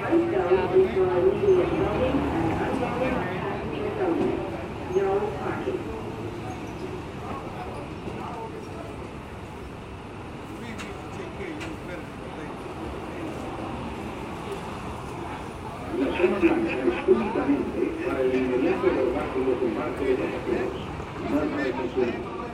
La zona blanca es justamente para el inmediato del barco de desembarco de pasajeros. No hay